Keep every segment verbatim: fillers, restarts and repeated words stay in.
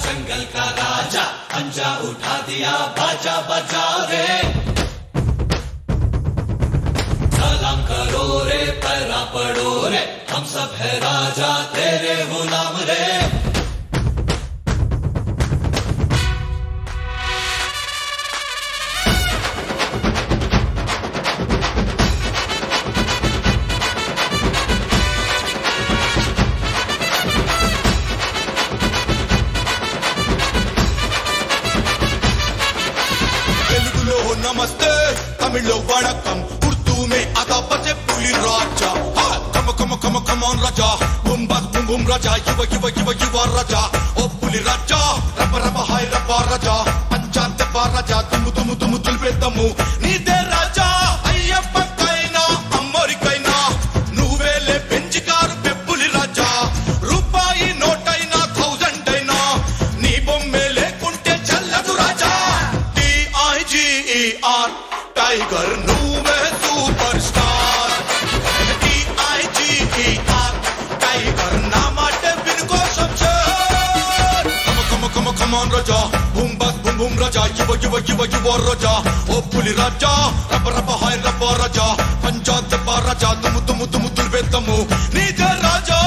जंगल का राजा पंजा उठा दिया बाजा बजाओ रे सलाम करो रे पैरा पड़ो रे हम सब है राजा तेरे गुलाम रे नमस्ते तमिल वणकम उर्दू में आधा बजे पुली राजा कम कम कम कम ऑन राजा बुम बस बुम बुम राजा युवा युवा युवा युवा राजा ओ पुली राजा रब रब हाय रब राजा पंचायत बा राजा तुम तुम तुम तुलबे तमु नीदे राजा अय्यप्पकैना अम्मोरिकैना నువ్వేలే పెంచికారు పెప్పులి రాజా రూపాయి నోటైనా థౌసండ్ అయినా నీ బొమ్మే లేకుంటే చల్లదు రాజా टीआईजीईआर टाइगर नू में सुपरस्टार टीआईजीईआर टाइगर ना माटे बिनको Shamsher come come come come on Raja boom बस बूम बूम राजा युवा युवा युवा युवा राजा ओ पुली राजा रब रब हाय रब राजा पंचायत बा राजा तुम तुम तुम तुलबे तमु नीदे राजा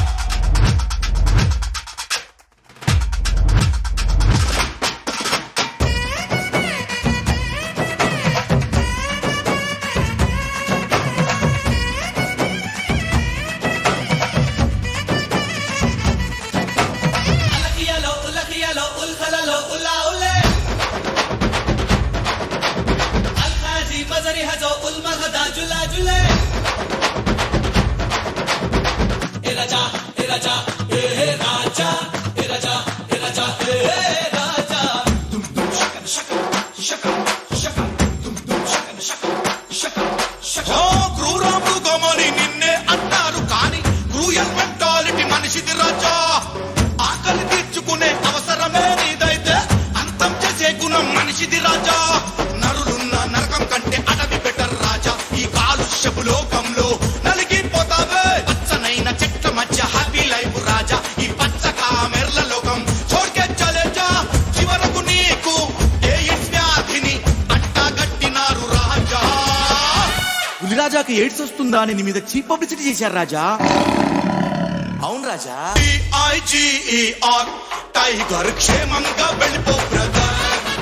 రాజాకి ఎయిడ్స్ వస్తుందా అని నీ మీద చీప్ పబ్లిసిటీ చేశారు రాజా అవును రాజా टीआईजीईआर टाइगर క్షేమంగా వెళ్ళిపో బ్రదర్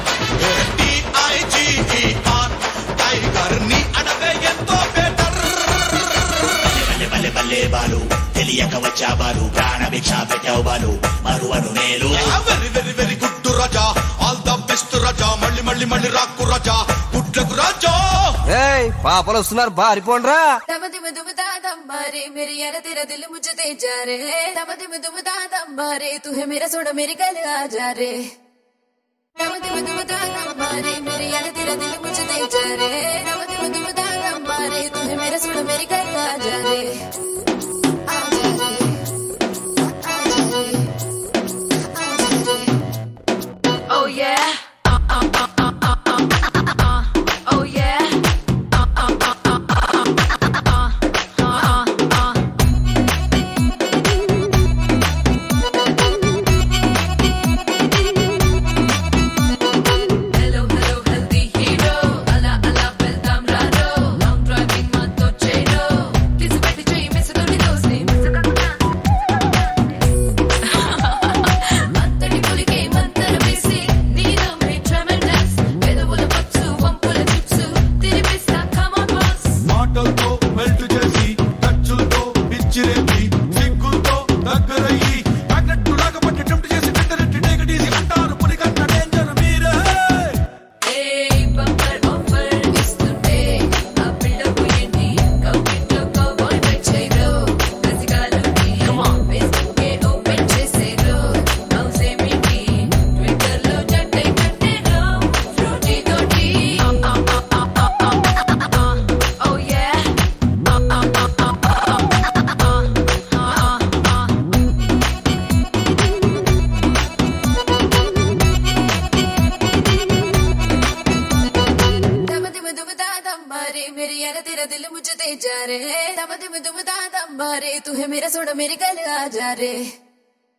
टीआईजीईआर टाइगर నీ అడవే ఎంతో బెటర్ బల్లె బల్లె బల్లె బాలు తెలియక వచ్చా బాలు ప్రాణ భిక్ష పెట్టావు బాలు మరువను మేలు very very very good Raja all the best Raja మళ్ళీ మళ్ళీ మళ్ళీ రాకు రాజా గుడ్లకు రాజా ఏయ్ పాపలు వస్తున్నారు బారిపోండ్రా तम दिम दुम दादम मारे मेरी यार तेरा दिल मुझे दे जा रे तम दिम दुम दादम मारे तू है मेरा सोना मेरी गल आ जा रे तम दिम दुम दादम मारे मेरी यार तेरा दिल मुझे दे जा रे तम दिम दुम दादम मारे तू है मेरा सोना मेरी गल आ जा रे आ जा रे आ जा रे आ जा रे Oh yeah Oh yeah दिल मुझे दे जा रे दम दम दम दा दम मारे तू है मेरा सोना मेरी गल आ जा रे।